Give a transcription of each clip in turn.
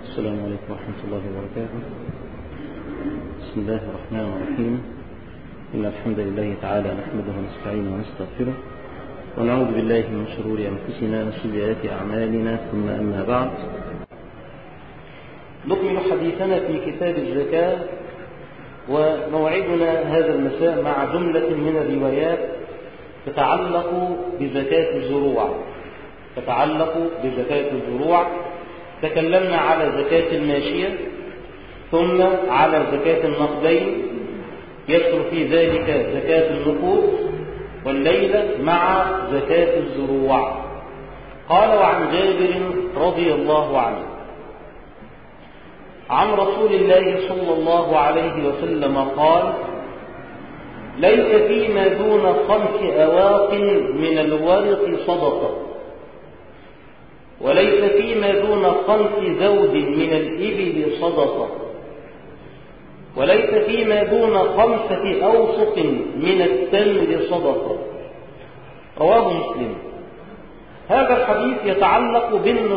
السلام عليكم ورحمة الله وبركاته. بسم الله الرحمن الرحيم. إن الحمد لله تعالى نحمده ونستعينه ونستغفره ونعوذ بالله من شرور أنفسنا وسيئات أعمالنا، ثم أما بعد، نكمل حديثنا في كتاب الزكاة، وموعدنا هذا المساء مع جملة من الروايات تتعلق بزكاة الزروع. تكلمنا على زكاة الماشية، ثم على زكاة النقدين، يدخل في ذلك زكاة النقود، والليلة مع زكاة الزروع. قال: وعن جابر رضي الله عنه عن رسول الله صلى الله عليه وسلم قال: ليس فيما دون 5 أواق من الورق صدقة، وليس فيما دون 5 زود من الإبل صدقة، وليس فيما دون 5 أوسق من التمر صدقة. رواه مسلم. هذا الحديث يتعلق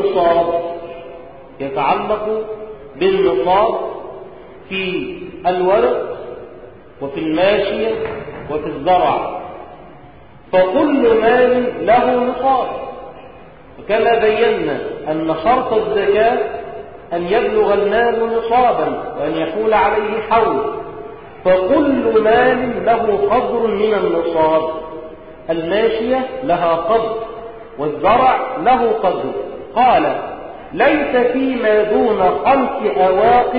بالنصاب في الورق وفي الماشية وفي الزرع، فكل مال له نصاب. وكما بينا أن شرط الزكاة أن يبلغ المال نصابا وأن يحول عليه حول، فكل مال له قدر من النصاب. الماشية لها قدر والزرع له قدر. قال: ليس فيما دون 5 أواق،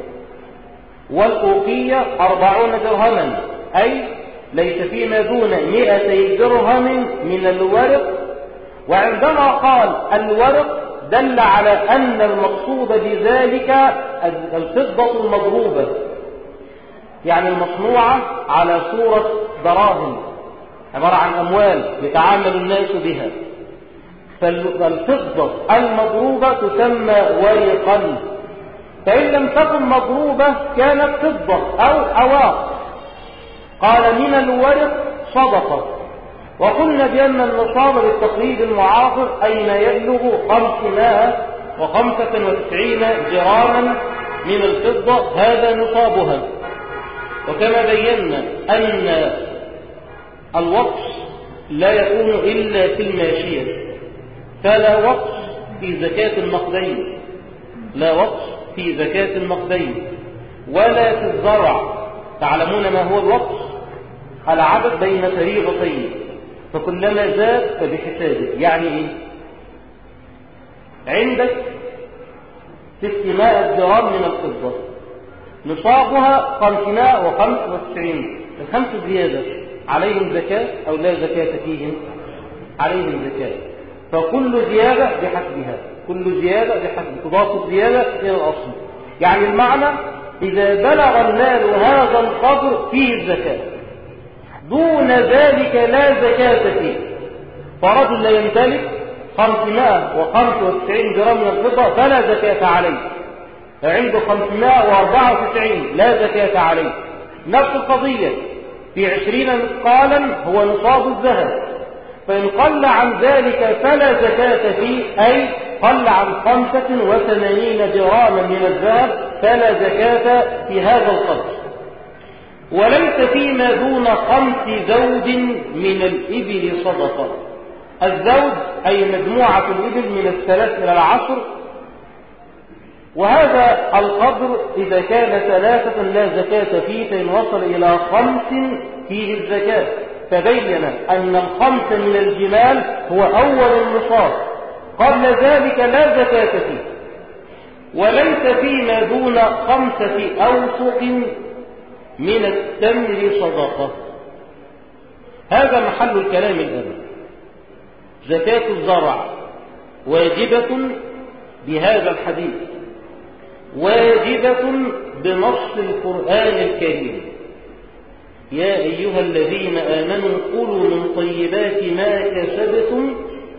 والأوقية 40 درهما، أي ليس فيما دون 200 درهم من الورق. وعندما قال الورق دل على أن المقصود بذلك الفضة المضروبة، يعني المصنوعة على صورة دراهم، عبارة عن أموال يتعامل الناس بها. فالفضة المضروبة تسمى ورقا، فإن لم تكن مضروبة كانت فضة أو أواق. قال: من الورق صدقة. وقلنا بأن النصاب بالتقليد المعاصر أي ما يبلغ 595 جراما من الفضة، هذا نصابها. وكما بينا أن الوقف لا يكون إلا في الماشية، فلا وقف في زكاة النقدين، ولا في الزرع. تعلمون ما هو الوقف؟ العدد بين فريضتين، فكلما زاد فبحسابه. يعني ايه؟ عندك 600 جرام من الفضة، نصابها 595. الخمس زيادة عليهم زكاة أو لا زكاة فيهم؟ عليهم زكاة. فكل زيادة بحسبها، تضاف الزيادة إلى الأصل. يعني المعنى: إذا بلغ المال هذا القدر فيه الزكاة، دون ذلك لا زكاة فيه. فرجل لا يمتلك 595 جرام من الفضة فلا زكاة عليه، عنده 594 لا زكاة عليه. نفس القضية في 20 مثقالا هو نصاب الذهب، فإن قل عن ذلك فلا زكاة فيه، أي قل عن 85 جراما من الذهب فلا زكاة في هذا القدر. وليس فيما دون 5 زود من الإبل صدقة. الزود أي مجموعة الإبل من 3 إلى 10، وهذا القدر إذا كان 3 لا زكاة فيه، فإن وصل إلى 5 فيه الزكاة. فبين أن 5 من الجمال هو أول النصاب، قبل ذلك لا زكاة فيه. وليس فيما دون 5 أوسق من التمر صدقة. هذا محل الكلام الآن. زكاة الزرع واجبة بهذا الحديث، واجبة بنص القرآن الكريم: يا أيها الذين آمنوا كلوا من طيبات ما كسبتم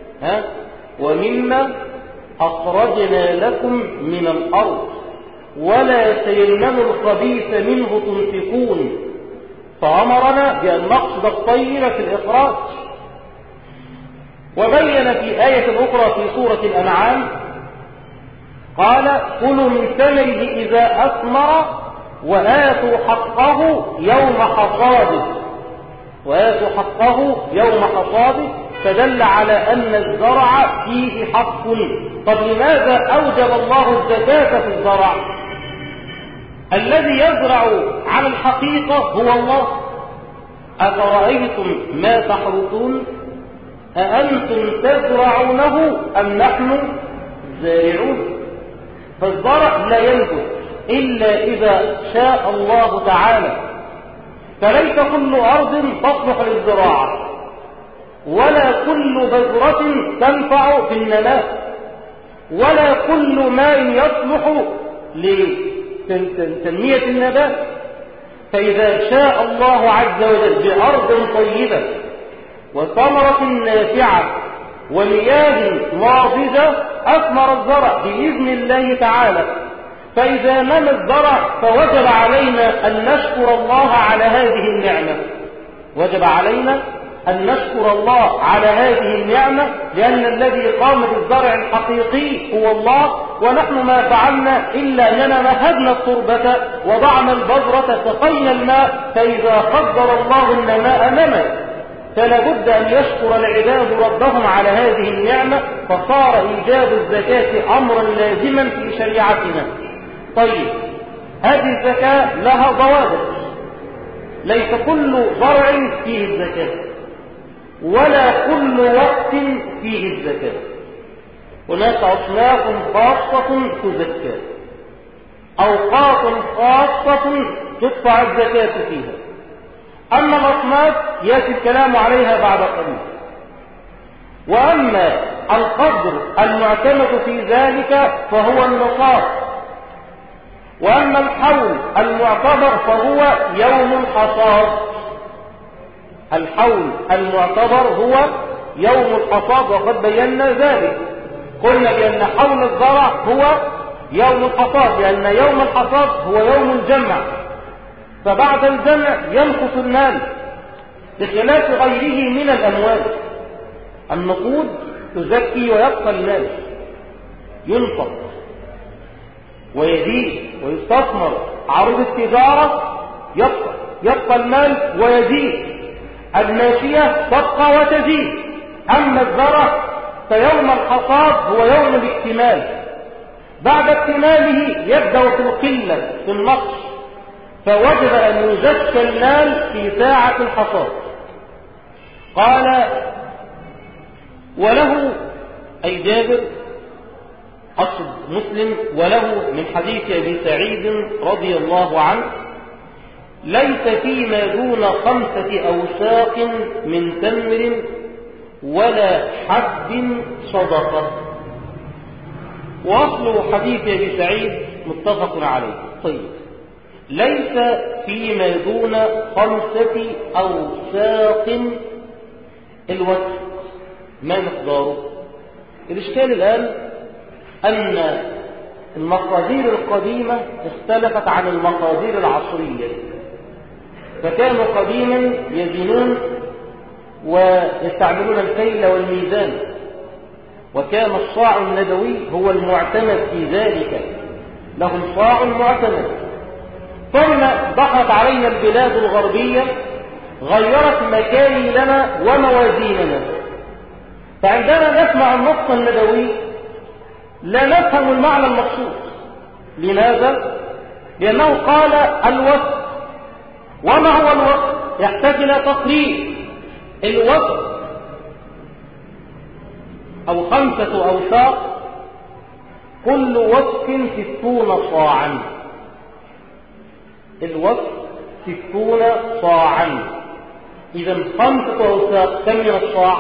ومما أخرجنا لكم من الأرض ولا تيمموا الخبيث منه تنفقون. فأمرنا بأن نقصد الطيب في الإخراج. وبين في آية أخرى في سورة الأنعام قال كلوا من ثمره إذا أثمر وآتوا حقه يوم حصاده، وآتوا حقه يوم حصاده، فدل على أن الزرع فيه حق. طب لماذا أوجب الله الزكاة في الزرع؟ الذي يزرع على الحقيقة هو الله. أفرأيتم ما تحرثون أأنتم تزرعونه أم نحن زارعون؟ فالزرع لا ينبت إلا إذا شاء الله تعالى، فليس كل أرض تصلح للزراعة ولا كل بذرة تنفع في النماء ولا كل ماء يصلح لتنمية النبات. فإذا شاء الله عز وجل بأرض طيبة وثمرة نافعة ومياه ناضجة أثمر الزرع بإذن الله تعالى. فإذا نمى الزرع فوجب علينا أن نشكر الله على هذه النعمة، وجب علينا أن نشكر الله على هذه النعمة، لأن الذي قام بالزرع الحقيقي هو الله، ونحن ما فعلنا إلا أننا مهدنا التربة وضعنا البذرة سقينا الماء، فإذا قدر الله النماء نمى. فلا بد أن يشكر العباد ربهم على هذه النعمة، فصار إيجاب الزكاة أمرا لازما في شريعتنا. طيب، هذه الزكاة لها ضوابط، ليس كل زرع فيه الزكاة ولا كل وقت فيه الزكاة. هناك أصناف خاصة تزكى، أوقات خاصة تدفع الزكاة فيها. أما الأصناف يأتي الكلام عليها بعد قليل. وأما القدر المعتمد في ذلك فهو النصاب، وأما الحول المعتبر فهو يوم الحصاد. الحول المعتبر هو يوم الحصاد، وقد بينا ذلك. قلنا بأن حول الزرع هو يوم الحصاد، لأن يوم الحصاد هو يوم الجمع، فبعد الجمع ينقص المال بخلاف غيره من الأموال. النقود تزكي ويبقى المال، ينفق ويزيد ويستثمر. عروض التجارة يبقى المال ويزيد، الماشية تبقى وتزيد. أما الزرع فيوم الحصاد هو يوم الاكتمال، بعد اكتماله يبدأ في القلة في النقص، فوجب أن يزكى المال في ساعة الحصاد. قال وله أي جابر أصل مسلم، وله من حديث أبي سعيد رضي الله عنه: ليس فيما دون 5 أوساق من تمر ولا حب صدقة. وأصل حديث أبي سعيد متفق عليه. طيب، ليس فيما دون 5 أوساق، الوسق ما مقداره؟ الإشكال الآن أن المقادير القديمة اختلفت عن المقادير العصرية، فكانوا قديما يزنون ويستعملون الكيل والميزان، وكان الصاع النبوي هو المعتمد في ذلك، لهم صاع معتمد. ثم دخلت علينا البلاد الغربية غيرت مكاييلنا وموازيننا، فعندما نسمع النص النبوي لا نفهم المعنى المقصود. لماذا؟ لأنه قال الوسق. وما هو الوسق؟ يحتاج إلى تقرير. الوسق أو 5 أوساق، كل وسق 60 صاعا. الوسق 60 صاعا. إذا 5 أوساق كم من الصاع؟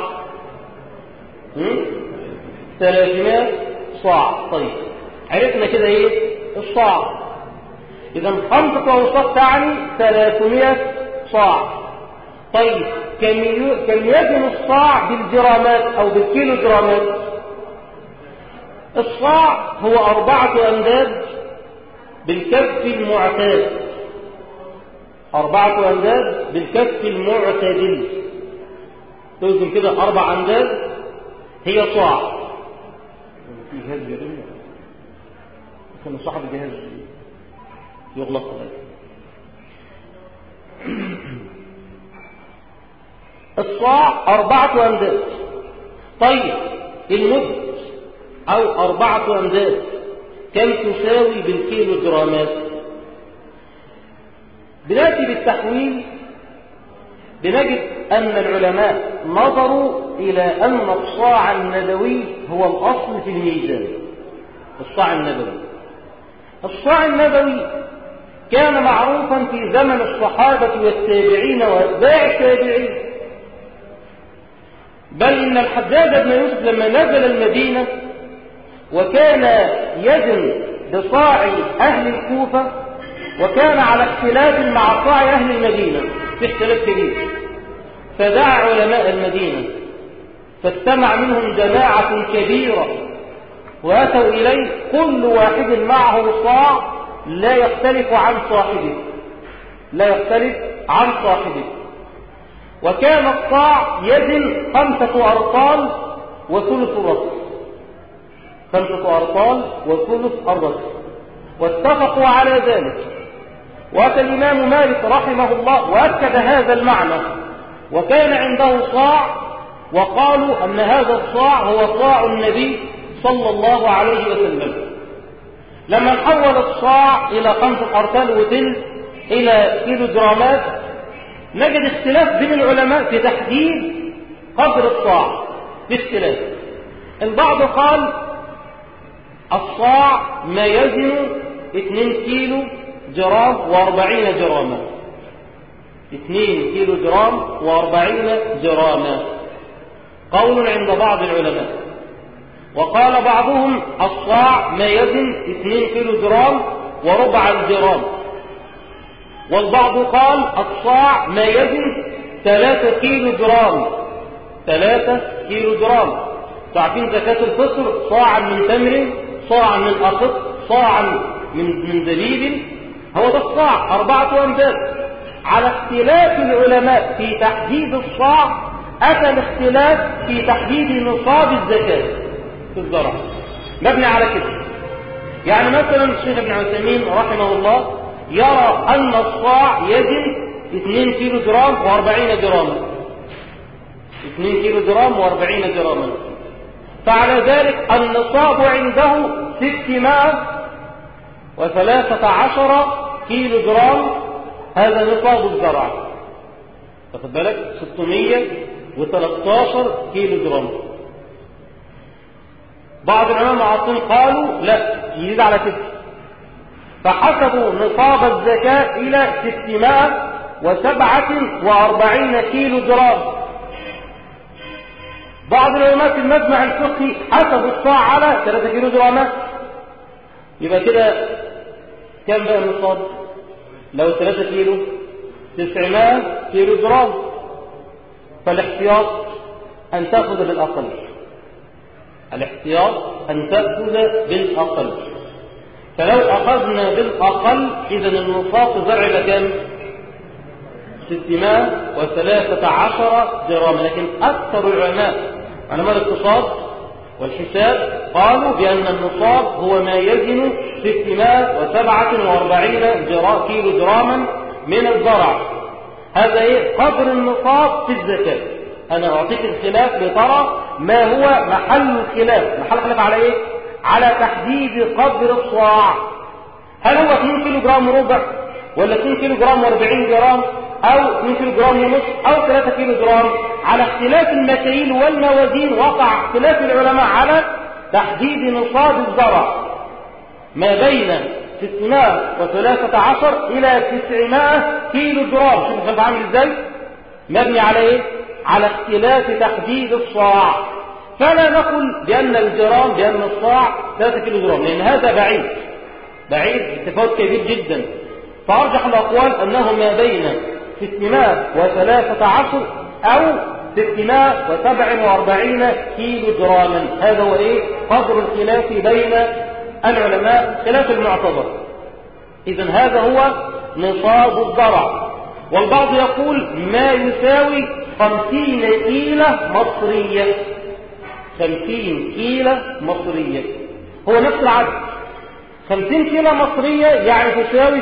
300 صاع. طيب، عرفنا كده ايه الصاع. إذا 5 أوساق تعني 300 صاع. طيب، كم يزن الصاع بالجرامات أو بالكيلو جرامات؟ الصاع هو 4 أمداد بالكف المعتاد، 4 أمداد بالكف المعتدل. توزن كده 4 أمداد هي صاع. كان صاحب الجهاز يغلق ذلك. الصاع 4 أمداد. طيب المد أو 4 أمداد كم تساوي بالكيلو جرامات؟ بنأتي بالتحويل بنجد أن العلماء نظروا إلى أن الصاع النبوي هو الأصل في الميزان. الصاع النبوي، الصاع النبوي كان معروفا في زمن الصحابة والتابعين وأتباع التابعين، بل إن الحجاج بن يوسف لما نزل المدينة وكان يزن بصاع أهل الكوفة وكان على اختلاف مع صاع أهل المدينة في اختلاف كبير، فدعا علماء المدينة فاستمع منهم جماعة كبيرة وأتوا إليه كل واحد معه صاع لا يختلف عن صاحبه، لا يختلف عن صاحبه. وكان الصاع يزن 5 أرطال وثلث الرطل، 5 أرطال وثلث الرطل، واتفقوا على ذلك. وأتى الإمام مالك رحمه الله وأكد هذا المعنى، وكان عنده صاع وقالوا أن هذا الصاع هو صاع النبي صلى الله عليه وسلم. لما نحول الصاع إلى 5 أرطال وثلث إلى كيلو جرامات نجد اختلاف بين العلماء في تحديد قدر الصاع، باختلاف. البعض قال الصاع ما يزن 2 كيلو جرام و40 جراما، 2 كيلو جرام و40 جراما، قول عند بعض العلماء. وقال بعضهم الصاع ما يزن 2 كيلو جرام وربع الجرام، والبعض قال الصاع ما يزن 3 كيلو جرام، 3 كيلو جرام. تعرفين زكاة الفطر صاعا من تمر، صاعا من أقط، صاعا من زبيب، هو ده الصاع 4 أمداد. على اختلاف العلماء في تحديد الصاع أتى الاختلاف في تحديد نصاب الزكاة في الزرع، مبني على كده. يعني مثلا الشيخ ابن عثيمين رحمه الله يرى أن الصاع يزن 2 كيلو جرام و40 جراما، 2 كيلو جرام و40 جراما، فعلى ذلك النصاب عنده 613 كيلو جرام، هذا نصاب الزرع، واخد بالك؟ 613 كيلو جرام. بعض العلماء المعاصرين قالوا لا، يزيد على 6، فحسبوا نصاب الزكاة إلى 647 كيلو جرام. بعض العلماء في المجمع الفقهي حسبوا الصاع على 3 كيلو جرامات. يبقى كده كم بقى النصاب؟ لو 3 كيلو 900 كيلو جرام. فالاحتياط أن تأخذ بالأقل، الاحتياط أن تأخذ بالأقل. فلو أخذنا بالأقل إذن النصاب الزرع بكم؟ 613 جرام. لكن أكثر العلماء علماء الاقتصاد والحساب قالوا بأن النصاب هو ما يزن 647 كيلو جراما من الزرع. هذا قدر النصاب في الزكاة. أنا أعطيك الخلاف لترى ما هو محل الخلاف. محل الخلاف على إيه؟ على تحديد قدر الصاع. هل هو 2 كيلو جرام وربع، ولا 2 كيلو جرام و40 جرام، أو 2 كيلو جرام ونصف، أو 3 كيلو جرام؟ على اختلاف المكاييل والموازين وقع اختلاف العلماء على تحديد نصاب الزرع ما بين 613 إلى 900 كيلو جرام. شوف الخلاف عامل إزاي؟ مبني على إيه؟ على اختلاف تحديد الصاع. فلا نقول بأن الجرام بأن الصاع 3 كيلو جرام، لأن هذا بعيد اتفاق كبير جدا. فأرجح الأقوال أنه ما بين 613 أو 647 كيلو جراما. هذا هو قدر الخلاف بين العلماء، خلاف المعتبر. إذن هذا هو نصاب الزرع. والبعض يقول ما يساوي 50 كيلة مصرية، 50 كيلة مصرية هو نفس العدد. 50 كيلة مصرية يعني تساوي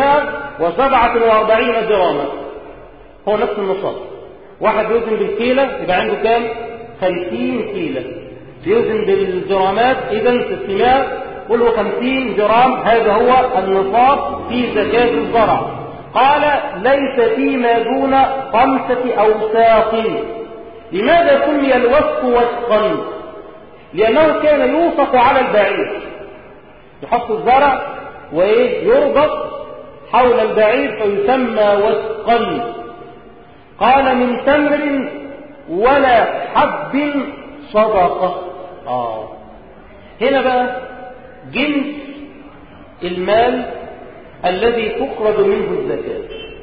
647 جراما، هو نفس النصاب. واحد يوزن بالكيلة يبقى عنده كام؟ 50 كيلة. يوزن بالجرامات إذن 650 جرام، هذا هو النصاب في زكاة الزرع. قال ليس فيما دون 5 أوساق. لماذا سمي الوسق وسقا؟ لأنه كان يوسق على البعير، يحط الزرع ويربط حول البعير فيسمى وسقا. قال من تمر ولا حب صدقة. هنا بقى جنس المال الذي تخرج منه الزكاة.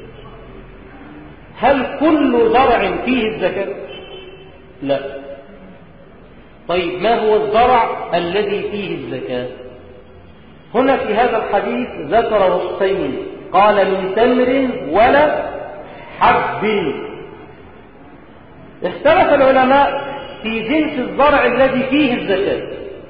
هل كل زرع فيه الزكاة؟ لا. طيب ما هو الزرع الذي فيه الزكاة؟ هنا في هذا الحديث ذكر وصفين، قال من تمر ولا حب. اختلف العلماء في جنس الزرع الذي فيه الزكاة.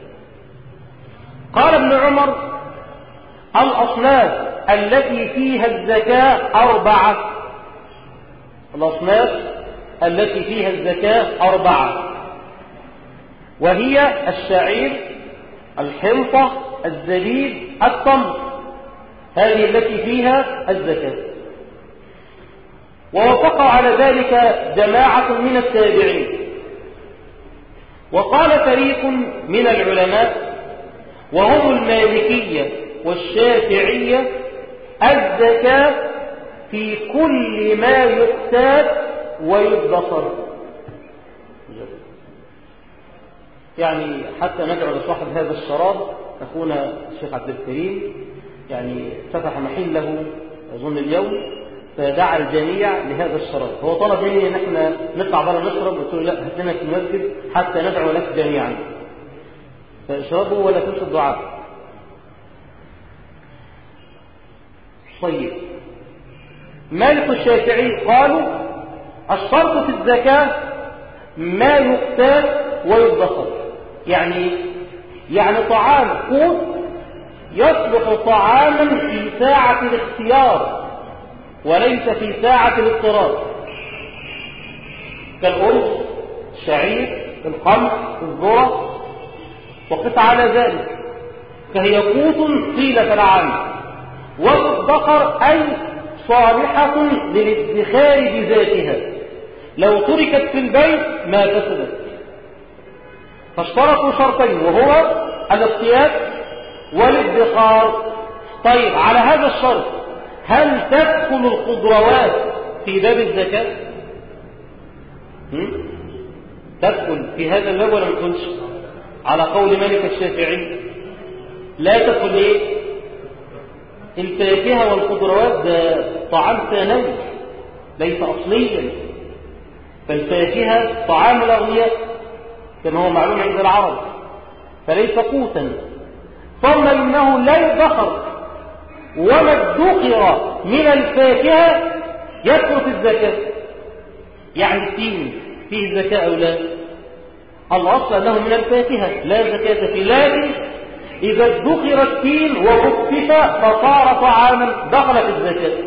قال ابن عمر الأصناف التي فيها الزكاة 4. الأصناف التي فيها الزكاة 4، وهي الشعير، الحنطة، الزبيب، التمر، هذه التي فيها الزكاة. ووافق على ذلك جماعة من التابعين. وقال فريق من العلماء وهم المالكية والشافعية الزكاة في كل ما يقتات ويدخر. يعني حتى ندعو لصاحب هذا الشراب أخونا الشيخ عبد الكريم، يعني فتح محله أظن اليوم، فدعا الجميع لهذا الشراب. هو طلب مني ان احنا نطلع بره نشرب، قلت له لا، هات لنا في المسجد حتى ندعو لك جميعا، فاشربوا ولا تنسوا الدعاء. طيب مالك الشافعي قالوا الشرط في الزكاة ما يقتات ويدخر. يعني طعام قوت يصبح طعاما في ساعة الاختيار وليس في ساعة الاضطرار، كالأرز، الشعير، القمح، الذرة، وقف على ذلك، فهي قوت طيلة العام. والذخر أي صالحة للادخار بذاتها، لو تركت في البيت ما فسدت. فاشترطوا شرطين، وهو الاقتيات والادخار. طيب على هذا الشرط هل تدخل الخضروات في باب الزكاة؟ تدخل في هذا الباب ولا ما تدخلش؟ على قول مالك الشافعي لا تدخل. ايه؟ الفاكهة والخضروات ده طعام ثانوي ليس أصليا، فالفاكهة طعام الأغنياء كما هو معلوم عند العرب، فليس قوتا. ثم إنه لا يدخر، وما ادخر من الفاكهة يدخل في الزكاة. يعني التين فيه الزكاة أو لا؟ الأصل أنه من الفاكهة لا زكاة فيه، لكن إذا ادخر التين وخفف فصار طعاما دخل في الزكاة.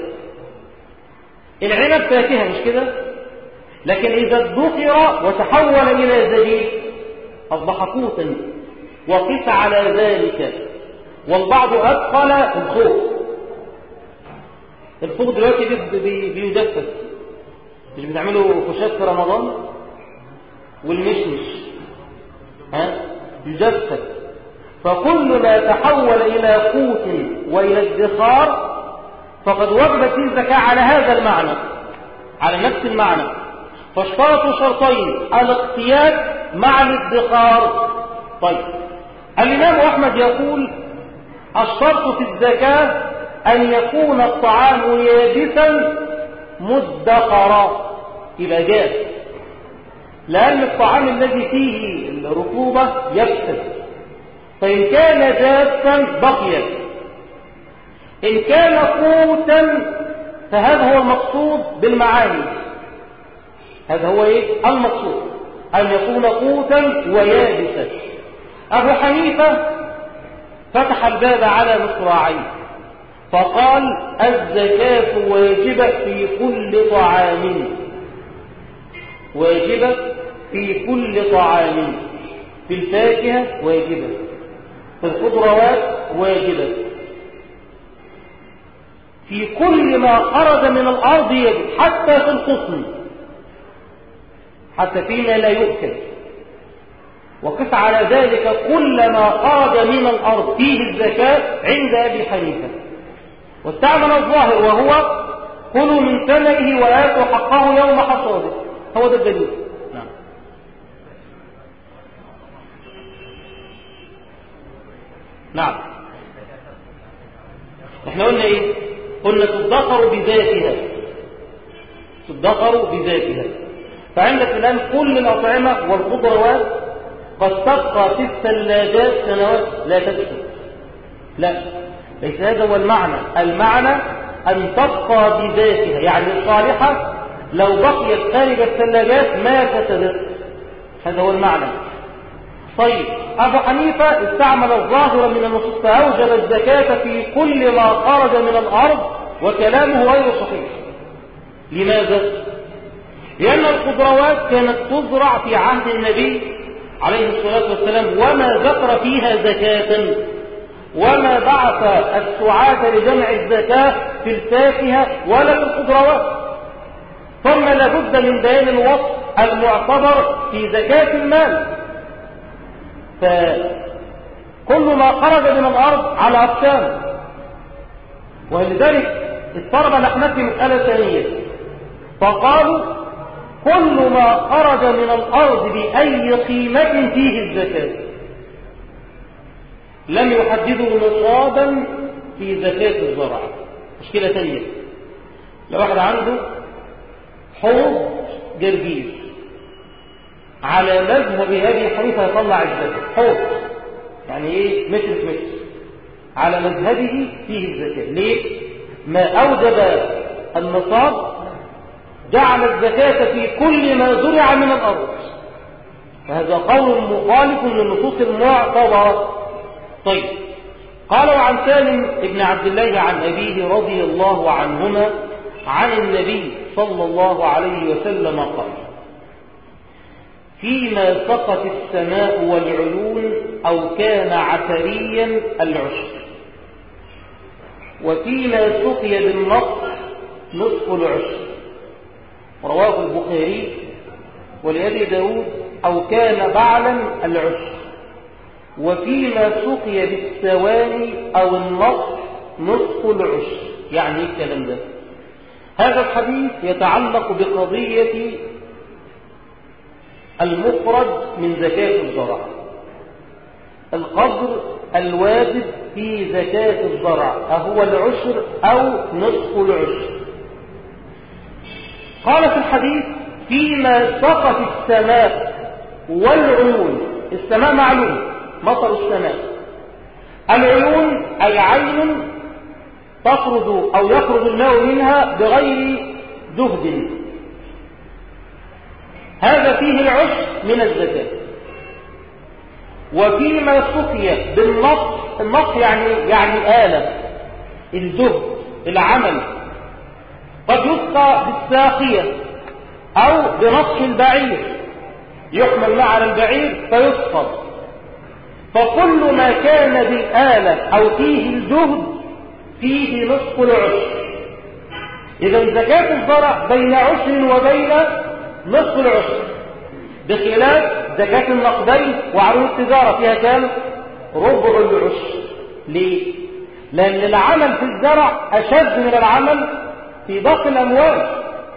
العنب فاكهة مش كده؟ لكن إذا ادخر وتحول إلى زبيب أصبح قوتا. وقس على ذلك. والبعض أدخل الخوخ. الخوخ دلوقتي بيجفف، مش بتعملوا خشاف في رمضان؟ والمشمش يجفف. فكل ما تحول إلى قوت وإلى ادخار فقد وجبت فيه الزكاة على هذا المعنى، على نفس المعنى. فاشترطوا شرطين، الاقتياد مع الادخار. طيب الإمام أحمد يقول الشرط في الزكاة أن يكون الطعام يابسا مدخرا، يبقى جاف، لأن الطعام الذي فيه الرطوبة يفسد، فإن كان جافا بقي. إن كان قوتا فهذا هو المقصود بالمعاني، هذا هو المقصود أن يكون قوتا ويابسا. أبو حنيفة فتح الباب على مصراعيه فقال: الزكاة واجبة في كل طعام، واجبة في كل طعام، في الفاكهة واجبة، في الخضروات واجبة، في كل ما خرج من الأرض يجب، حتى في القطن، حتى فيما لا يؤكل. وقف على ذلك كل ما خرج من الأرض فيه الزكاة عند أبي حنيفة. واستعمل الظاهر وهو: كلوا من ثمره وآتوا حقه يوم حصاده. هو ده الدليل. نعم. احنا قلنا ايه؟ قلنا تدخر بذاتها، تدخر بذاتها. فعندك الآن كل الأطعمة والخضروات قد تبقى في الثلاجات سنوات لا تفسد. لا، ليس هذا هو المعنى. المعنى أن تبقى بذاتها، يعني الصالحة لو بقيت خارج الثلاجات ما فسدت. هذا هو المعنى. طيب، أبو حنيفة استعمل الظاهر من النصوص فأوجب الزكاة في كل ما خرج من الأرض، وكلامه غير صحيح. لماذا؟ لأن الخضروات كانت تزرع في عهد النبي عليه الصلاة والسلام وما ذكر فيها زكاة، وما بعث السعاة لجمع الزكاة في الفاكهة ولا في الخضروات. ثم لابد من بيان الوصف المعتبر في زكاة المال. فكل ما خرج من الأرض على أقسام، ولذلك اضطرب الأحناف في مسألة ثانية فقالوا: كل ما خرج من الأرض بأي قيمة فيه الزكاة. لم يحددوا نصابا في زكاة الزرع. مشكلة ثانية: لو واحد عنده حوض جرجير على مذهب أبي حنيفة يطلع الزكاة، حوض يعني ايه؟ متر في متر، على مذهبه فيه الزكاة. ليه؟ ما أوجب النصاب جعل الزكاة في كل ما زرع من الأرض. فهذا قول مخالف للنصوص المعتبرة. طيب، قال: وعن سالم بن عبد الله عن أبيه رضي الله عنهما عن النبي صلى الله عليه وسلم قال: فيما سقت السماء والعيون أو كان عثريا العشر، وفيما سقي بالنصف نصف العشر. رواه البخاري ولأبي داود: أو كان بعلا العشر، وفيما سقي بالثواني أو النصف نصف العشر. يعني ايه الكلام ده؟ هذا الحديث يتعلق بقضية المخرج من زكاة الزرع، القدر الواجب في زكاة الزرع، أهو العشر أو نصف العشر. قال في الحديث: فيما سقت السماء والعيون. السماء معلوم، مطر السماء. العيون أي عين تخرج أو يخرج الماء منها بغير جهد، هذا فيه العشر من الزكاة. وفيما سقي بالنص، النص يعني آلة، الجهد، العمل. قد يسقى بالساقية أو بنصح البعير، يحمل معه على البعير فيسقى. فكل ما كان بالآلة أو فيه الجهد فيه نصف العشر. إذا زكاة الزرع بين عشر وبين نصف العشر، بخلاف زكاة النقدين وعروض التجارة فيها كام؟ ربع العشر. ليه؟ لأن العمل في الزرع أشد من العمل في باقي الأموال.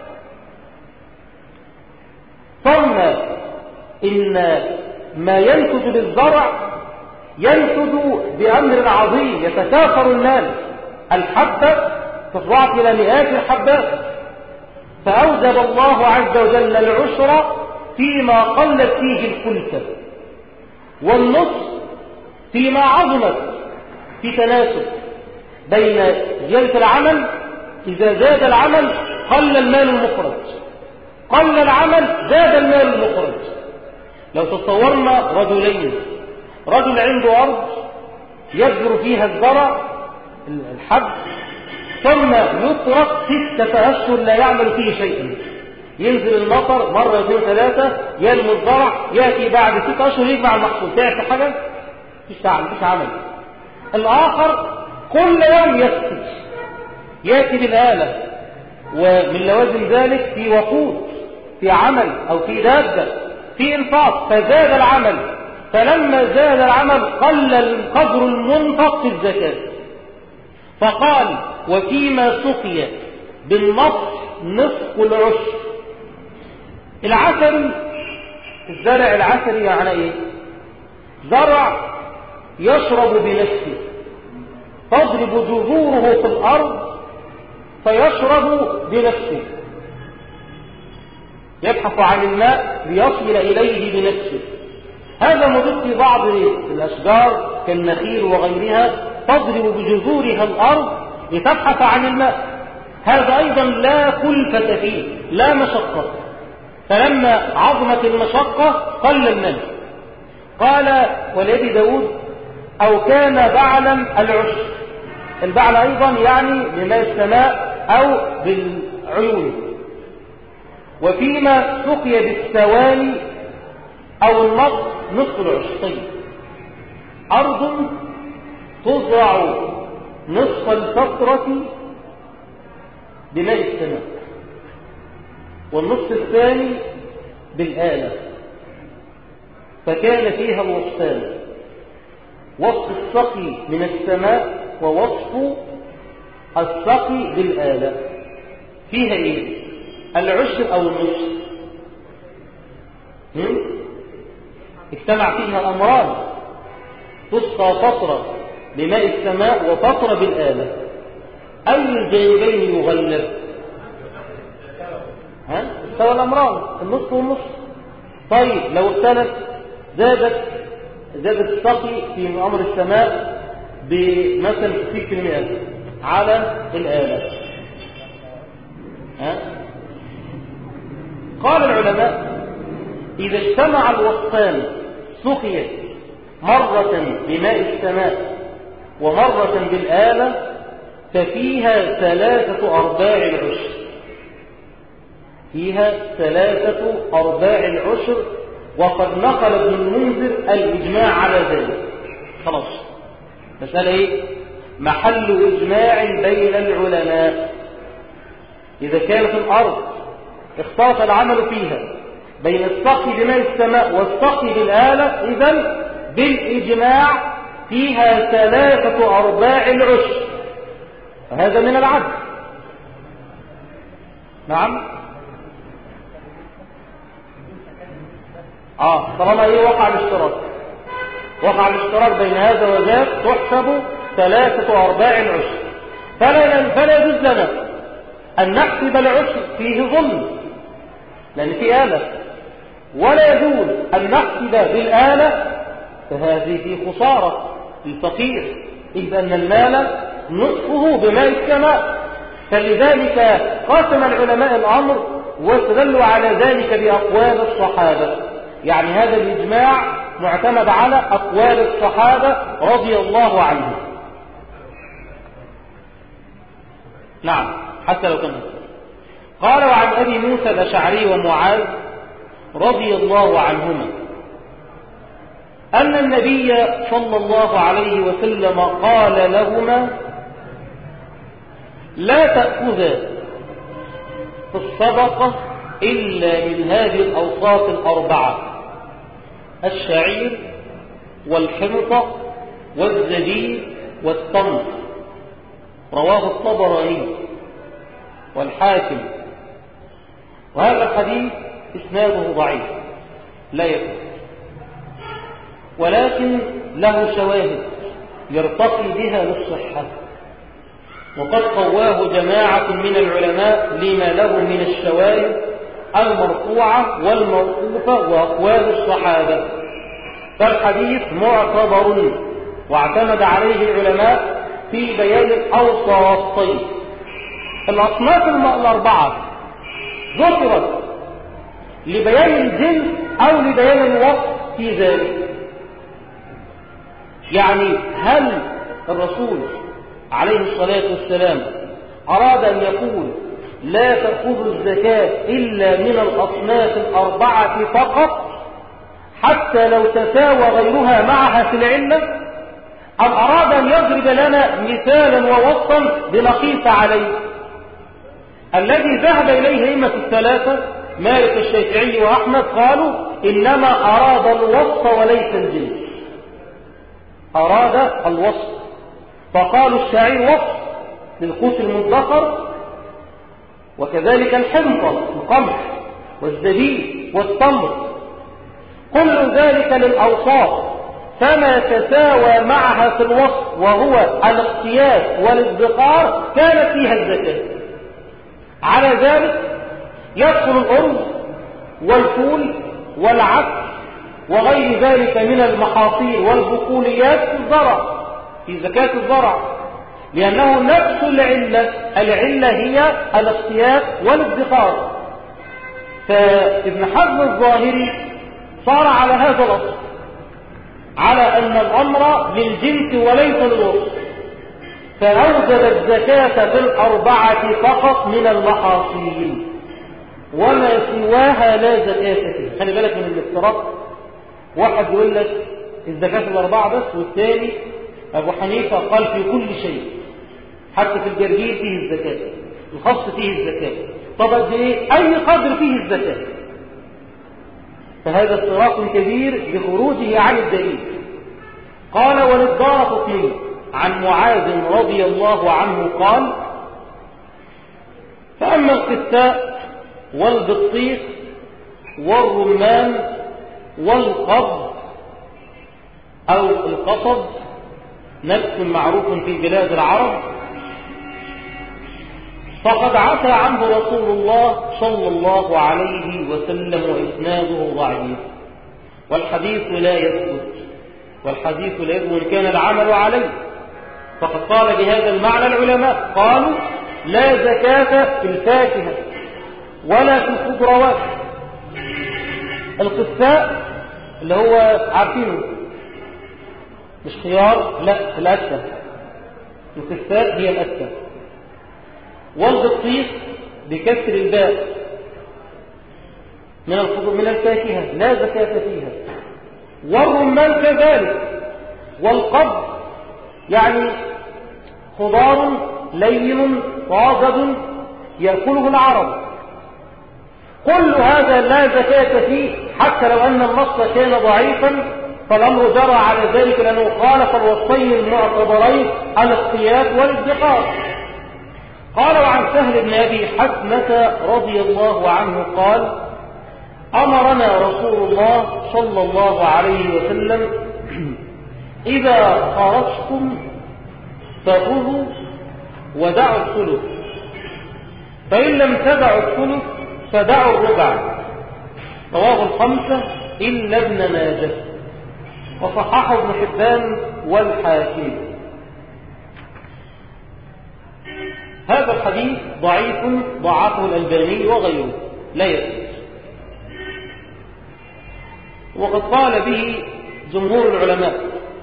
ثم إن ما ينتج بالزرع ينتج بأمر عظيم، يتكاثر المال. الحبة تضاعف إلى مئات الحبات، فأوجب الله عز وجل العشر فيما قلت فيه الكلفة، والنصف فيما عظمت، في تناسب بين زيادة العمل. إذا زاد العمل قل المال المخرج، قل العمل زاد المال المخرج. لو تصورنا رجلين، رجل عنده أرض يبذر فيها الزرع الحب، ثم يترك 6 أشهر لا يعمل فيه شيئا. ينزل المطر مرة 2 3، ينمو الزرع، يأتي بعد 6 أشهر يجمع المحصول. تعرف حاجة؟ مفيش عمل. الآخر كل يوم يسكت، يأتي بالآلة، ومن لوازم ذلك في وقود، في عمل أو في دابة، في إنفاق، فزاد العمل. فلما زاد العمل قل القدر المنفق في الزكاة. فقال وفيما سقي بالنصف نصف العشر. العسل، الزرع العسلي يعني ايه؟ زرع يشرب بنفسه، تضرب جذوره في الأرض فيشرب بنفسه، يبحث عن الماء ليصل إليه بنفسه. هذا موجود في بعض الأشجار كالنخيل وغيرها، تضرب بجذورها الأرض لتبحث عن الماء. هذا أيضا لا كلفة فيه، لا مشقة. فلما عظمت المشقة قل الماء. قال ولأبي داود أو كان بعلا العشر. البعل أيضا يعني بماء السماء أو بالعيون. وفيما سقي بالسواني أو النصف نصف العشر. طيب، أرض تزرع نصف الفترة بماء السماء، والنصف الثاني بالآلة، فكان فيها الوصفان: وصف السقي من السماء ووصف السقي بالآلة. فيها ايه؟ العشر او النصف. اجتمع فيها امران: تسقى فترة بماء السماء وفترة بالآلة. اي الجانبين يغلب؟ استوى الامران، النصف والنصف. طيب لو اختلف، زادت السقي في امر السماء بمثلا 60% على الآلة. قال العلماء إذا اجتمع الوصفان سقي مرة بماء السماء ومرة بالآلة ففيها 3/4 العشر. فيها 3/4 العشر. وقد نقل ابن المنذر الإجماع على ذلك. خلاص، مسألة ايه؟ محل إجماع بين العلماء. إذا كانت الأرض اختلط العمل فيها بين السقي بماء السماء والسقي بالآلة، إذن بالإجماع فيها 3/4 العشر. فهذا من العدل. نعم. طالما ايه؟ وقع الاشتراك بين هذا وذاك، تحسب 3/4 العشر. فلا يجوز لنا أن نحسب العشر فيه ظلم، لأن فيه آلة، ولا يجوز أن نحسب بالآلة، فهذه فيه خسارة للفقير، إذ أن المال نصفه بماء السماء. فلذلك قاسم العلماء الأمر واستدلوا على ذلك بأقوال الصحابة. يعني هذا الإجماع معتمد على أقوال الصحابة رضي الله عنهم. نعم، حتى لو كان. قال وعن أبي موسى الأشعري ومعاذ رضي الله عنهما أن النبي صلى الله عليه وسلم قال لهما: لا تأخذا في الصدقة إلا من هذه الأوصاف الأربعة: الشعير والحنطة والزبيب والتمر. رواه الطبراني والحاكم. وهذا الحديث إسناده ضعيف لا يكون، ولكن له شواهد يرتقي بها للصحة، وقد قواه جماعة من العلماء لما له من الشواهد المرفوعة والموقوفة وأقوال الصحابة. فالحديث معتبر واعتمد عليه العلماء في بيان الأوصاف. طيب، الأصناف الأربعة ذكرت لبيان الجنس أو لبيان الوصف في ذلك؟ يعني هل الرسول عليه الصلاة والسلام أراد أن يقول لا تأخذوا الزكاة إلا من الأصناف الأربعة فقط حتى لو تساوى غيرها معها في العلة، أم أراد أن يضرب لنا مثالا ووصفا بنقيس عليه؟ الذي ذهب إليه أئمة الثلاثة مالك الشافعي وأحمد قالوا إنما أراد الوصف وليس الجنس، أراد الوصف، فقالوا الشعير وصف للقوت المدخر، وكذلك الحنطة القمح والزبيب والتمر، كل ذلك للأوصاف، فما تساوى معها في الوصف وهو الاقتياس والادخار كانت فيها الزكاة. على ذلك يدخل الأرز والفول والعدس وغير ذلك من المحاصيل والبقوليات في الزرع، في زكاة الزرع، لأنه نفس العلة هي الاقتياس والادخار. فابن حزم الظاهري صار على هذا الأصل، على أن الأمر للجنس وليس للوصف، فأوجب الزكاة في الأربعة فقط من المحاصيل، وما سواها لا زكاة فيه. خلي بالك من الافتراق، واحد يقول لك الزكاة في الأربعة بس، والثاني أبو حنيفة قال في كل شيء، حتى في الجرجير فيه الزكاة، الخص فيه الزكاة. طب أي قدر فيه الزكاة؟ فهذا افتراق كبير بخروجه عن الدليل. قال وللدارقطني عن معاذ رضي الله عنه قال: فأما القثاء والبطيخ والرمان والقضب أو القصب، نبت معروف في بلاد العرب، فقد عفى عنه رسول الله صلى الله عليه وسلم، وإسناده ضعيف، والحديث لا يثبت، والحديث لا يثبت وإن كان العمل عليه. فقد قال بهذا المعنى العلماء، قالوا لا زكاة في الفاكهة ولا في الخضروات. القثاء اللي هو عارفينه، مش خيار، لا، الأكثر، القثاء هي الأكثر. والبطيخ بكسر الباء من الفاكهة لا زكاة فيها. والرمان كذلك. والقضب يعني خضار لين طازج يأكله العرب، كل هذا لا زكاة فيه، حتى لو أن النص كان ضعيفا فالأمر جرى على ذلك، لأنه خالف الوصفين المعتبرين الاقتياس والادخار. قال: وعن سهل بن أبي حثمة رضي الله عنه قال: أمرنا رسول الله صلى الله عليه وسلم إذا خرجتم فخذوا ودعوا الثلث، فإن لم تدعوا الثلث فدعوا الربع. رواه الخمسة إلا ابن ماجه، وصححه ابن حبان والحاكم. هذا الحديث ضعيف، ضعفه الألباني وغيره، لا يثبت، وقد قال به جمهور العلماء.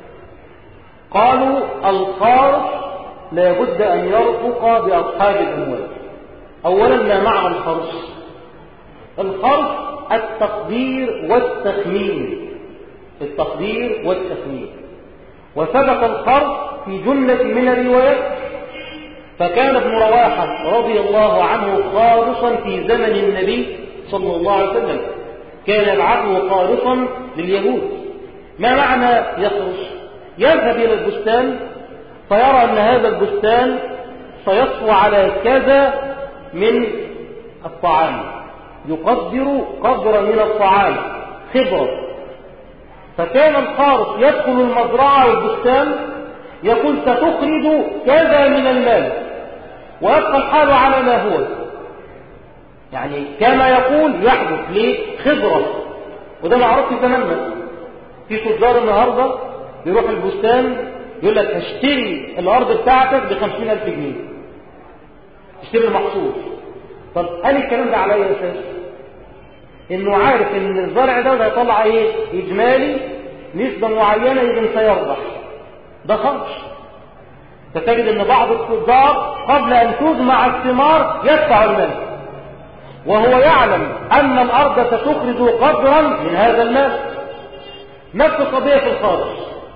قالوا الخارج لا بد أن يرفق بأصحاب الأموال. أولا، ما معنى الخرج؟ الخرج التقدير والتخمين، التقدير والتخمين. وثبت الخرج في جملة من الروايات، فكان ابن رواحة رضي الله عنه خالصا في زمن النبي صلى الله عليه وسلم، كان يبعثه خالصا لليهود. ما معنى يخرج؟ يذهب إلى البستان فيرى أن هذا البستان سيصفو على كذا من الطعام، يقدر قدرا من الطعام خبرة. فكان الخارص يدخل المزرعة والبستان يقول ستخرج كذا من المال، ويبقى الحال على ما هو، يعني كما يقول يحدث لخبرة. وده معروف تماما في تجار النهارده يروح البستان يقول لك هشتري الارض بتاعتك ب50,000 جنيه، اشتري المحصول. طب قال الكلام ده على اي اساس؟ انه عارف ان الزرع ده هيطلع ايه؟ اجمالي نسبة معينة يمكن سيربح، ده خرج. فتجد ان بعض التجار قبل ان تجمع الثمار يدفع المال، وهو يعلم ان الارض ستخرج قدرا من هذا المال. نفس القضية في الخارج.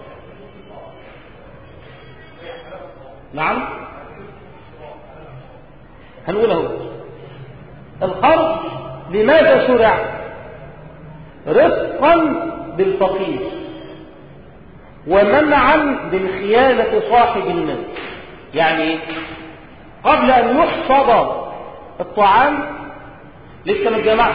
نعم، هنقوله. الخرج لماذا شرع؟ رفقا بالفقير ومنعا من خيانة صاحب المال. يعني قبل أن يحصد الطعام لسه ما اتجمعش،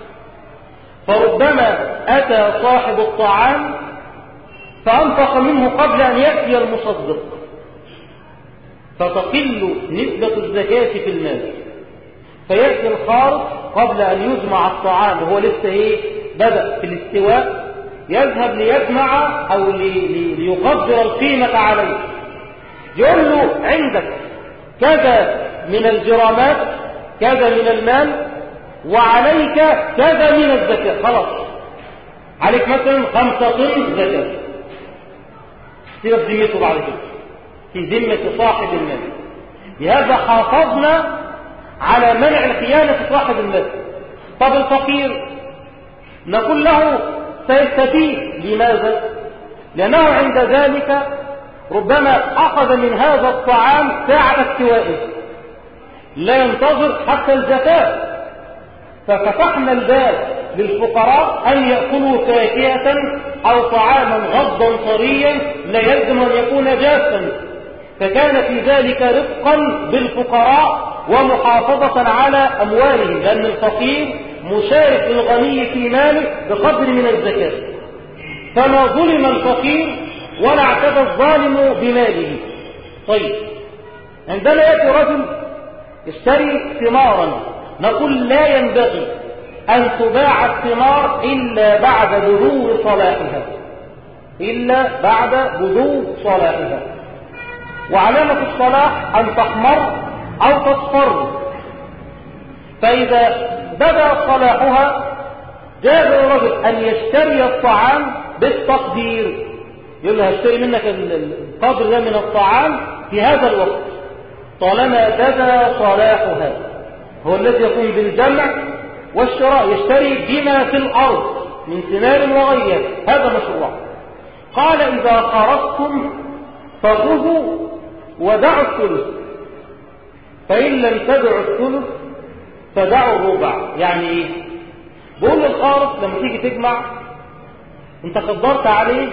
فربما أتى صاحب الطعام فأنفق منه قبل أن يأتي المصدق، فتقل نسبة الزكاة في المال، فيأتي الخارج قبل أن يجمع الطعام وهو لسه بدأ في الاستواء، يذهب ليجمع أو ليقدر القيمة عليه، يقول له عندك كذا من الجرامات، كذا من المال، وعليك كذا من الزكاة. خلاص عليك مثلا 5 طن زكاة، تصير في ذمته بعد كده، في ذمة صاحب المال. بهذا حافظنا على منع الخيانة في صاحب المال. طب الفقير نقول له سيستفيد. لماذا؟ لأنه عند ذلك ربما أخذ من هذا الطعام ساعة استوائه، لا ينتظر حتى الزكاة. ففتحنا الباب للفقراء أن يأكلوا فاكهة أو طعاما غضا طريا لا يلزم أن يكون جافا، فكان في ذلك رفقا بالفقراء ومحافظة على أموالهم، لأن الفقير مشارك للغني في ماله بقدر من الزكاة، فما ظلم الفقير ولا اعتدى الظالم بماله. طيب عندما يأتي رجل يشتري ثمارا، نقول لا ينبغي أن تباع الثمار إلا بعد بلوغ صلاحها، إلا بعد بلوغ صلاحها. وعلامة الصلاح أن تحمر أو تصفر، فإذا بدأ صلاحها جاز للرجل أن يشتري الطعام بالتقدير، يقول له هشتري منك القدر ده من الطعام في هذا الوقت طالما بدا صلاحها، هو الذي يقوم بالجمع والشراء، يشتري بما في الأرض من ثمار وغير، هذا مشروع. قال إذا قرضتم فخذوا ودعوا الثلث، فإن لم تدعوا الثلث فدعوا الربع. يعني ايه؟ بقول للقارض لما تيجي تجمع انت قدرت عليه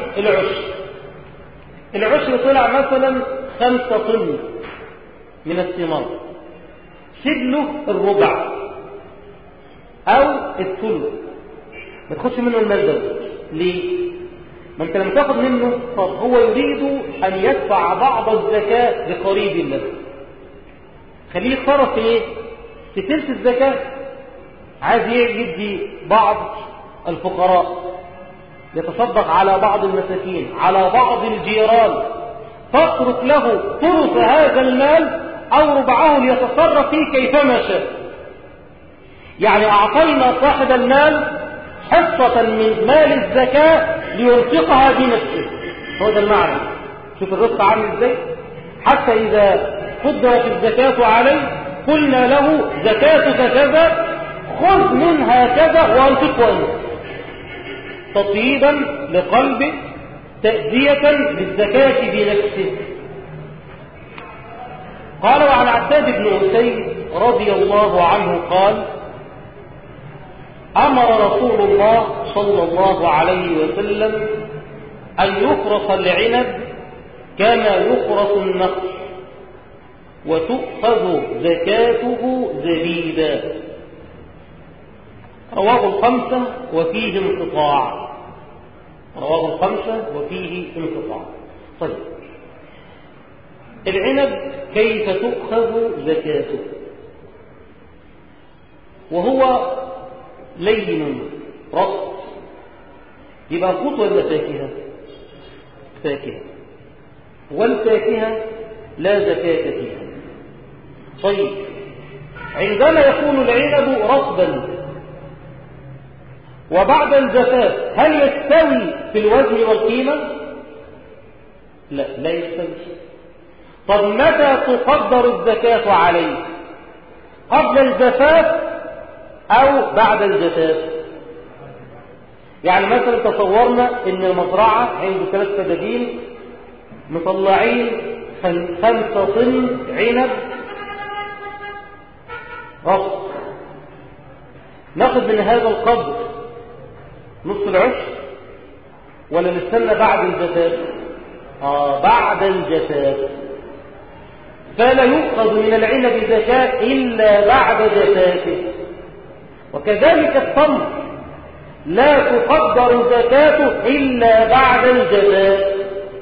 العشر طلع مثلا 5 طن من الثمار، سيب له الربع او الثلث، ما تاخدش منه المال ده. ليه؟ ما انت لما تاخد منه هو يريد ان يدفع بعض الزكاة لقريب له، خليه يتصرف في ايه؟ في تلك الزكاة، عايز يدي بعض الفقراء، يتصدق على بعض المساكين، على بعض الجيران، فاترك له ثلث هذا المال او ربعه ليتصرف فيه كيفما شاء. يعني اعطينا صاحب المال حصة من مال الزكاة لينفقها بنفسه، هو ده المعنى. شوف الرزق عامل ازاي. حتى اذا قدرت الزكاة عليه قلنا له زكاتك كذا، خذ منها كذا وانفقه انت، تطيبا لقلبه، تأدية للزكاة بنفسه. قال وعن عباد بن أسيد رضي الله عنه قال أمر رسول الله صلى الله عليه وسلم أن يخرص العنب كما يخرص النخل وتؤخذ زكاته زبيدا. رواه الخمسة وفيه انقطاع، رواه الخمسة وفيه انقطاع. طيب العنب كيف تؤخذ زكاته؟ وهو لين رطب، يبقى قوت ولا فاكهة؟ فاكهة، والفاكهة لا زكاة فيها. طيب عندما يكون العنب رطبا وبعد الجفاف هل يستوي في الوزن والقيمة؟ لا يستوي. طب متى تقدر الزكاة عليه؟ قبل الجفاف أو بعد الجفاف؟ يعني مثلا تصورنا إن المزرعة عنده 3 فدادين مطلعين 5 طن عنب رص، ناخد من هذا القدر نص العشر ولا نستنى بعد الجفاف؟ بعد الجفاف. فلا يؤخذ من العنب زكاة إلا بعد جفافه. وكذلك التمر لا تقدر زكاته إلا بعد الجفاف،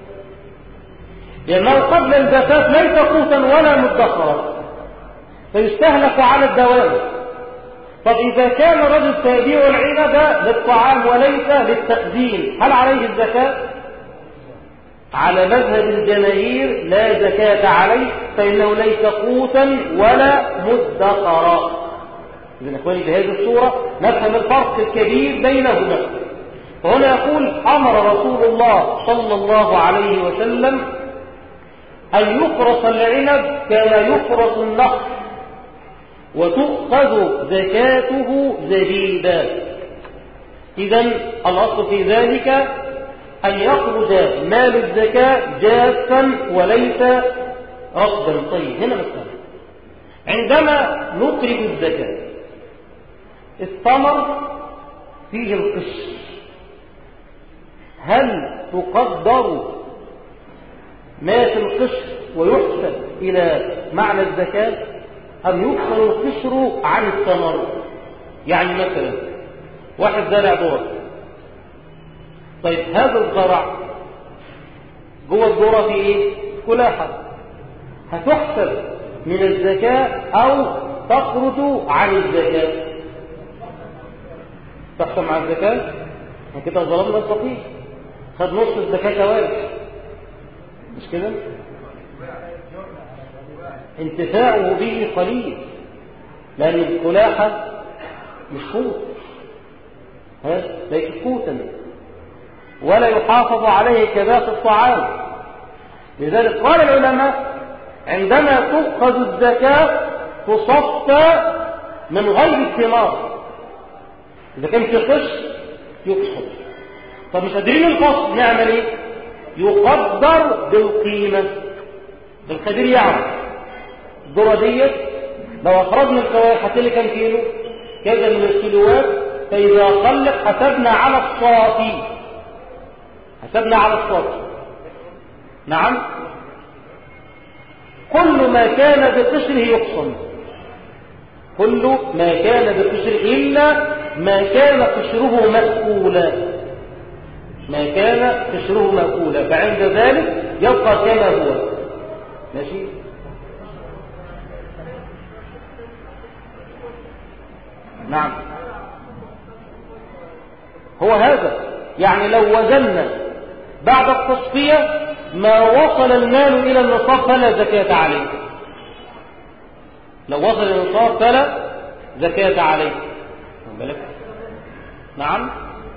لأنه قبل الجفاف ليس قوتا ولا مدخرا فيستهلك على الدوام. طب إذا كان رجل سيبيع العنب للطعام وليس للتخزين، هل عليه الزكاة؟ على مذهب الجماهير لا زكاة عليه، فإنه ليس قوتا ولا مدخرا. إذن أخواني بهذه الصورة نفهم الفرق الكبير بينهما. فهنا يقول أمر رسول الله صلى الله عليه وسلم أن يفرص العنب كما يفرص النخل وتؤخذ زكاته زبيبا. إذن الأصل في ذلك أن يخرج مال الزكاة جافا وليس رطبا. طيب هنا مسألة، عندما نخرج الزكاة الثمر فيه القشر، هل تقدر ما في القشر ويحسب إلى معنى الزكاة أم يفصل القشر عن الثمر؟ يعني مثلا واحد زرع ذرة، طيب هذا الزرع جوه الذرة في ايه؟ كلاحة، هتحسب من الزكاة أو تخرج عن الزكاة؟ تحسب عن الزكاة. كده ظلمنا الفقير، خد نص الزكاة كوارث، مش كده؟ انتفاعه به قليل، لأن الكلاحة مش قوت، ليس قوتا ولا يحافظ عليه كباقي الطعام. لذلك قال العلماء عندما تؤخذ الزكاة تصفى من غير الثمار. إذا كان في قشر يقصد، طب مش قادرين القصد نعمل ايه؟ يقدر بالقيمة. الخبير يعرف الذرة ديت لو أخرجنا الكوارث هتلي كام كيلو؟ كذا من الكيلوات، فإذا قلت حسبنا على الصافي، حسبنا على الصافي. نعم، كل ما كان بقشره يقسم، كل ما كان بقشره إلا ما كان قشره مأكولا، ما كان قشره مأكولا، فعند ذلك يبقى كما هو. ماشي؟ نعم، هو هذا. يعني لو وزننا بعد التصفية ما وصل المال إلى النصاب فلا زكاة عليه، لو وصل إلى النصاب فلا زكاة عليه. نعم،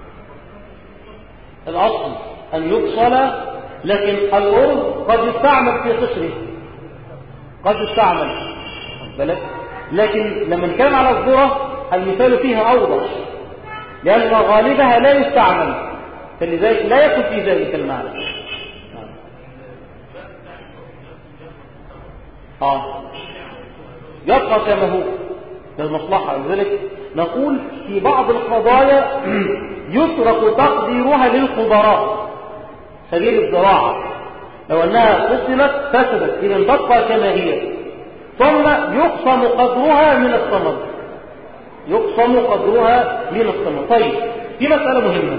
الأصل أن يفصل، لكن الأرض قد يستعمل في قشره، قد يستعمل لكن لما نتكلم على الذرة المثال فيها أوضح، لأن غالبها لا يستعمل، فلذلك لا يكون في ذلك المعنى. يبقى كما هو للمصلحة. لذلك نقول في بعض القضايا يترك تقديرها للخبراء، سبيل الزراعة لو أنها فصلت فسدت، إذا تبقى كما هي، ثم يقسم قدرها من الثمر، يقسم قدرها من الثمر. طيب في مسألة مهمة،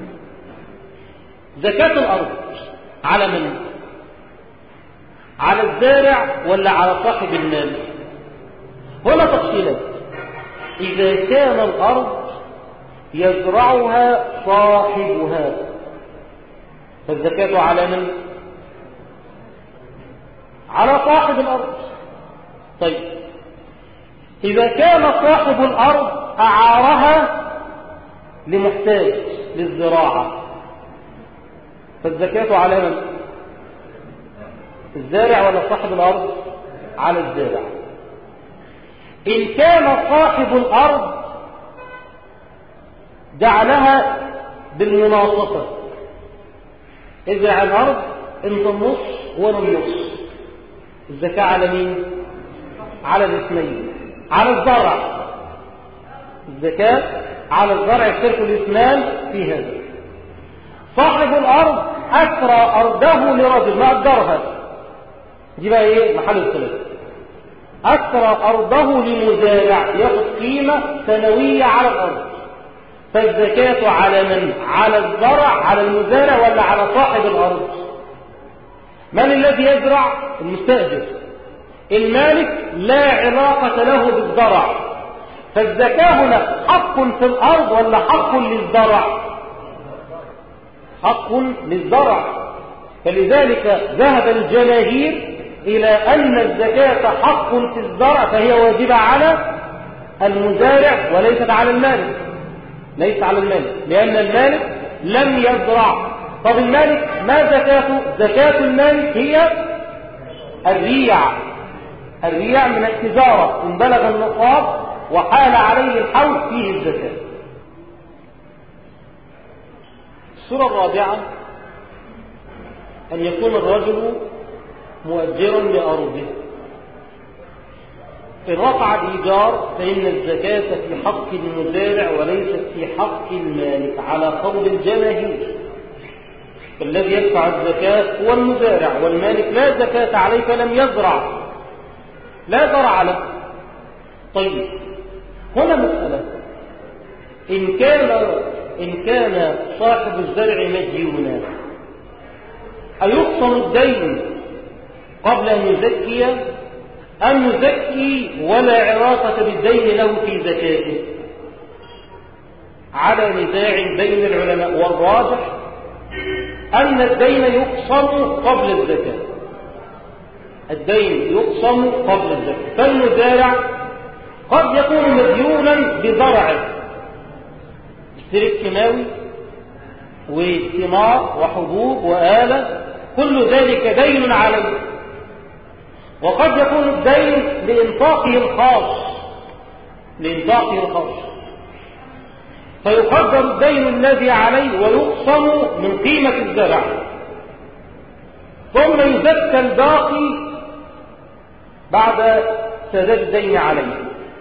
زكاة الأرض على من؟ على الزارع ولا على صاحب المال؟ هنا تفصيلات. إذا كان الأرض يزرعها صاحبها فالزكاة على من؟ على صاحب الأرض. طيب إذا كان صاحب الأرض أعارها لمحتاج للزراعة فالزكاة على من؟ الزارع ولا صاحب الأرض؟ على الزارع. إن كان صاحب الأرض جعلها بالمناصفة، ازرع الأرض انت النص وانا النص. الزكاة على مين؟ على الاثنين. على الزرع، الزكاة على الزرع، يشترك الاثنان في هذا. صاحب الأرض أسرى أرضه لرجل ما أجرها، دي بقى إيه محل الخلاف. أسرى أرضه لمزارع ياخد قيمة سنوية على الأرض، فالزكاة على من؟ على الزرع، على المزارع ولا على صاحب الأرض؟ من الذي يزرع؟ المستأجر. المالك لا علاقة له بالزرع، فالزكاة هنا حق في الأرض ولا حق للزرع؟ حق للزرع. فلذلك ذهب الجماهير إلى أن الزكاة حق في الزرع، فهي واجبة على المزارع وليست على المالك. ليس على المالك، لأن المالك لم يزرع. طب المالك ما زكاته؟ زكاة المالك هي الريع. الريع من التجارة إن بلغ النصاب وحال عليه الحول فيه الزكاة. الصورة الرابعة أن يكون الرجل مؤجرا لأرضه. إن رفع الإيجار فإن الزكاة في حق المزارع وليست في حق المالك على قول الجماهير. فالذي يدفع الزكاة هو المزارع، والمالك لا زكاة عليه فلم يزرع، لا زرع له. طيب هنا مسألة، إن كان صاحب الزرع مديونا أيقسم الدين قبل أن يزكي أم يزكي ولا علاقة بالدين له في زكاته؟ على نزاع بين العلماء، والراجح أن الدين يقسم قبل الزكاة. الدين يقسم قبل الزكاة. فالمزارع قد يكون مديونا بزرعه، اشترك كيماوي وثمار وحبوب وآلة، كل ذلك دين عليه. وقد يكون الدين لإنفاقه الخاص، فيقدر الدين الذي عليه ويقسم من قيمة الزرع، ثم يزكى الباقي بعد سداد الدين عليه.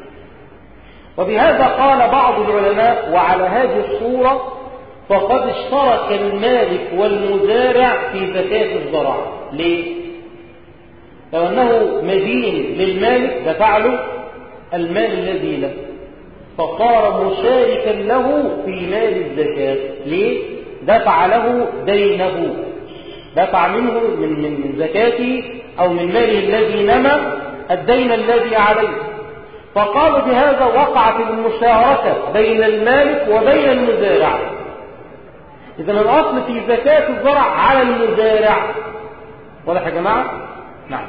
وبهذا قال بعض العلماء: وعلى هذه الصورة فقد اشترك المالك والمزارع في زكاة الزرع. ليه؟ لو أنه مدين للمالك دفع له المال الذي له، فصار مشاركا له في مال الزكاة. ليه؟ دفع له دينه، دفع منه من زكاته أو من ماله الذي نمى الدين الذي عليه. فقالوا بهذا وقعت المشاركة بين المالك وبين المزارع. إذن الأصل في زكاة الزرع على المزارع. واضح يا جماعة؟ نعم.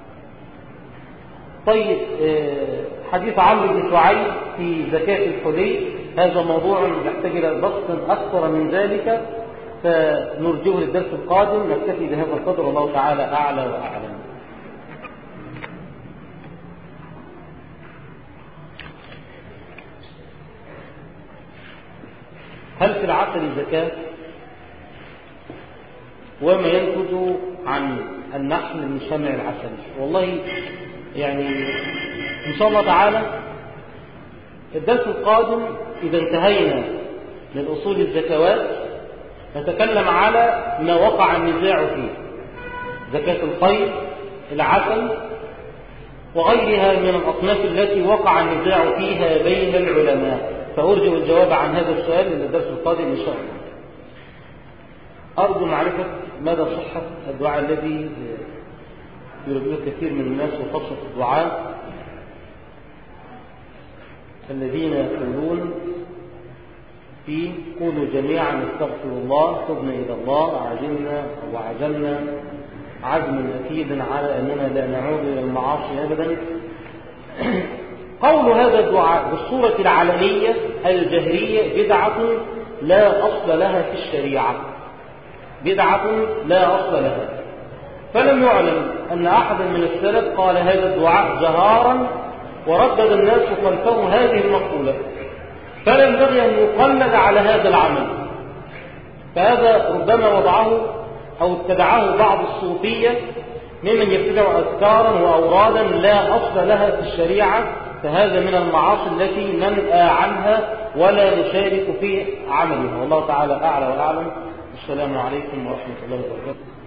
طيب حديث عمرو بن شعيب في زكاة الحلي، هذا موضوع يحتاج إلى بسط أكثر من ذلك، فنرجوه للدرس القادم. نكتفي بهذا القدر، والله تعالى أعلى وأعلم. هل في العسل زكاة؟ وما ينتج عن النحل من شمع العسل؟ والله يعني إن شاء الله تعالى الدرس القادم إذا انتهينا من أصول الزكوات نتكلم على ما وقع النزاع فيه: زكاة الخيل، العسل، وغيرها من الأصناف التي وقع النزاع فيها بين العلماء. فأرجو الجواب عن هذا السؤال للدرس القادم إن شاء الله. أرجو معرفة مدى صحة الدعاء الذي يرجوه كثير من الناس، وخاصة الدعاء الذين يقولون فيه: قولوا جميعا استغفر الله، تبنا إلى الله، عزمنا عزم أكيد على أننا لا نعود إلى المعاصي أبدا. قول هذا الدعاء بالصورة العلنية الجهرية بدعة لا أصل لها في الشريعة، بدعة لا أصل لها. فلم يعلم أن أحدا من السلف قال هذا الدعاء جهارا وردد الناس خلفه هذه المقولة، فلا ينبغي أن يقلد على هذا العمل. فهذا ربما وضعه أو اتبعه بعض الصوفية ممن يبتدع أذكارا وأورادا لا أصل لها في الشريعة، فهذا من المعاصي التي ننأى عنها ولا نشارك في عملها. والله تعالى أعلى وأعلم. السلام عليكم ورحمة الله وبركاته.